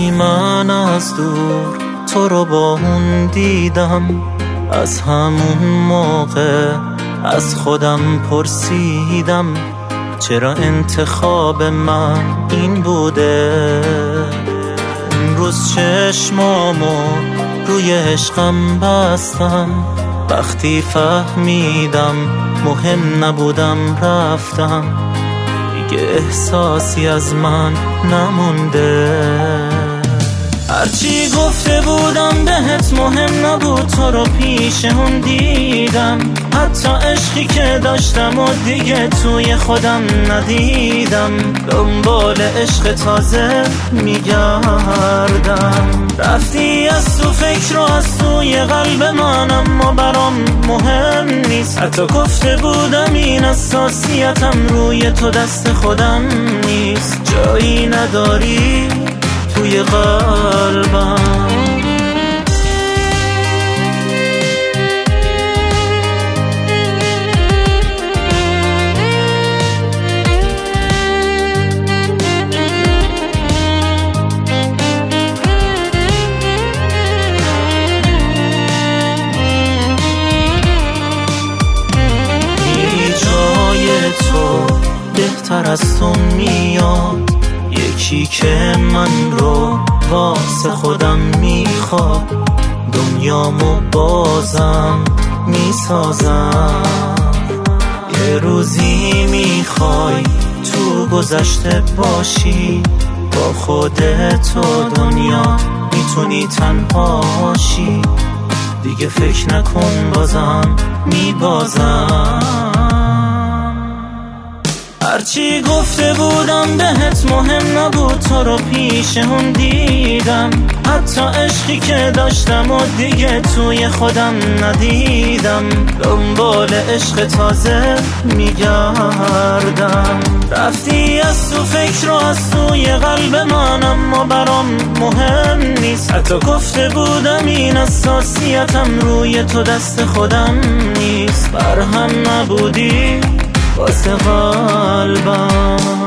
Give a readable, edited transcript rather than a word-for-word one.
وقتی من از دور تو رو با اون دیدم، از همون موقع از خودم پرسیدم چرا انتخاب من این بوده. اون روز چشمامو روی عشقم بستم، وقتی فهمیدم مهم نبودم رفتم، دیگه احساسی از من نمونده. هرچی گفته بودم بهت مهم نبود، تو رو پیش اون دیدم، حتی عشقی که داشتم و دیگه توی خودم ندیدم. دنبال عشق تازه میگردم، رفتی از تو فکر و از توی قلب من، اما برام مهم نیست. حتی گفته بودم این حساسیتم روی تو دست خودم نیست. جایی نداری توی قلبم. تو بهتر از تو میاد، یکی که من رو واسه خودم میخواد، دنیامو بازم میسازم. یه روزی میخوای تو گذشته باشی، با خودت و دنیا میتونی تنها باشی، دیگه فکر نکن بازم میبازم. هرچی گفته بودم بهت مهم نبود، تو رو پیش اون دیدم، حتی عشقی که داشتم و دیگه توی خودم ندیدم. دنبال عشق تازه میگردم، رفتی از تو فکر و از توی قلب من، اما برام مهم نیست. حتی گفته بودم این حساسیتم روی تو دست خودم نیست. برهم نبودی واسه قلبم.